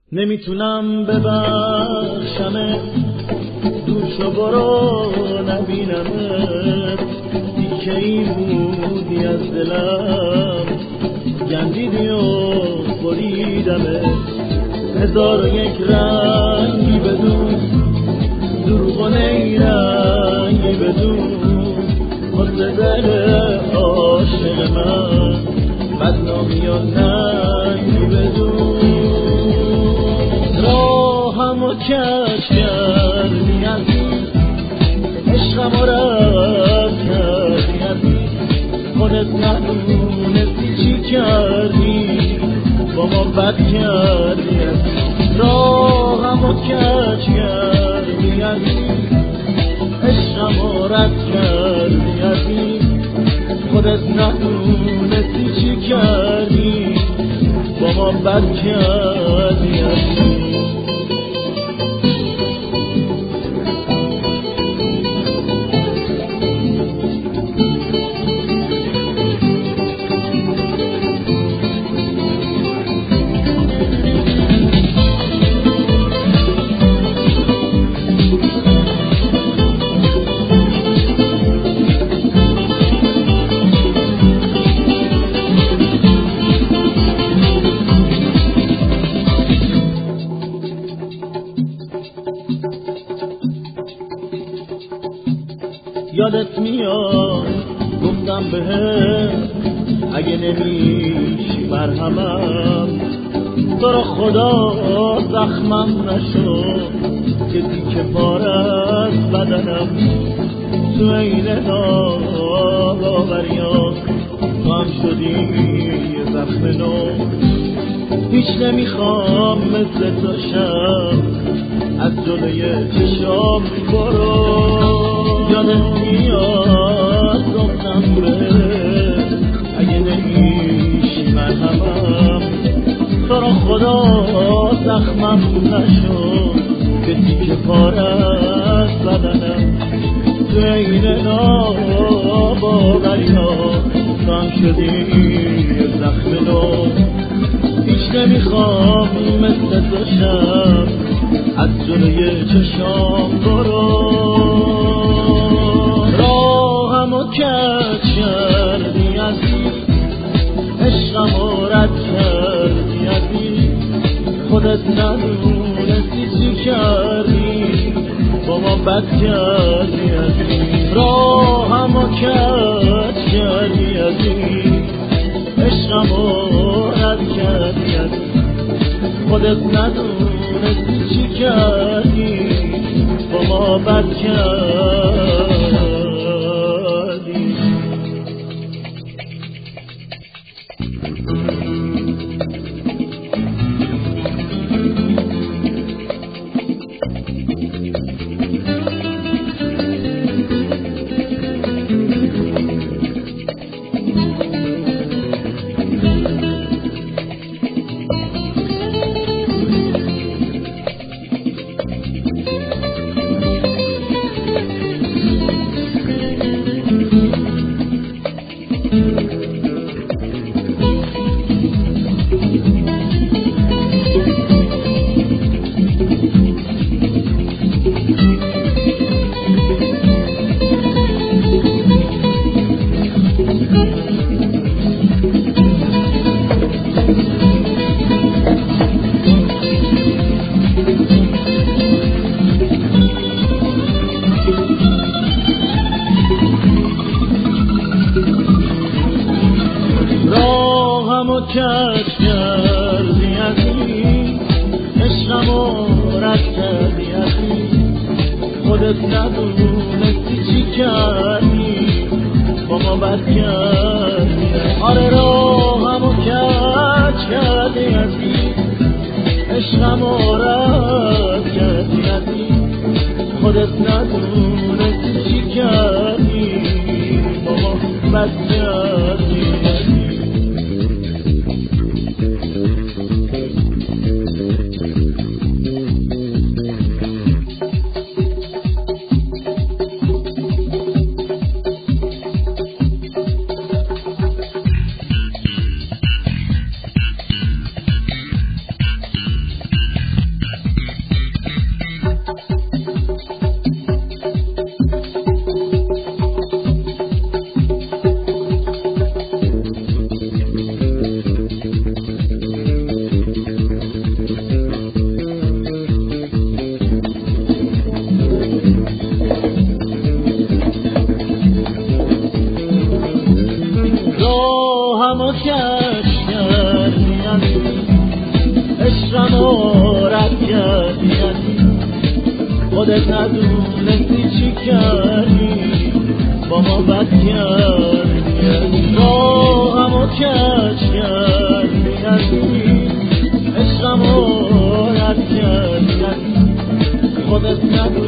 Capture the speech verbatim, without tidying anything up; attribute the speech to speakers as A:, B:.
A: نمیتونم ببخشمه، دوشو برو نبینمت، دیگه این بودی از دلم، گندیدی و بریدمه. هزار و یک رنگی بدون، دروغ و نیرنگی بدون، واسه دل عاشق من بدنامی و ننگی بدون. راهمو کش کردی عزیز، عشقمو رد کردی عزیز، خودت ندونستی چی کردی، با ما بد کردی عزیز. راهمو کش کردی عزیز، عشقمو رد کردی عزیز، خودت ندونستی چی کردی، با ما بد کردی عزیز. یادت میاد گفتم بهت اگه نمیشی مرهمم، تو رو خدا زخمم نشو که دیگه پاره از بدنم. تو این ناباوریا تو هم شدی یه زخم نو، هیچ نمیخوام مثل تو شم، از جلوی چشام برو. یادت میاد گفتم بهت اگه نمیشی مرهمم، تو رو خدا زخمم نشو که دیگه پاره از بدنم. تو این ناباوریا تو هم شدی یه زخم نو، هیچ نمیخوام مثل تو شم، از جلوی چشام برو. راهمو کج کردی عزیز، عشقمو رد کردی عزیز، خودت ندونستی چی کردی، با ما بد کردی عزیز. راهمو کج کردی عزیز، عشقمو رد کردی عزیز، خودت ندونستی چی کردی، با ما بد کردی. کج کردی عزیز، عشقمو رد کردی عزیز، خودت ندونستی چی کردی، با ما بد کردی. آره راهمو کج کردی عزیز، عشقمو رد کردی عزیز، خودت ندونستی چی کردی، با ما بد کردی. عشقمو رد کردی خودت ندونستی چی کردی با ما بد کردی راهمو کج کردی عشقمو رد کردی خودت ندونستی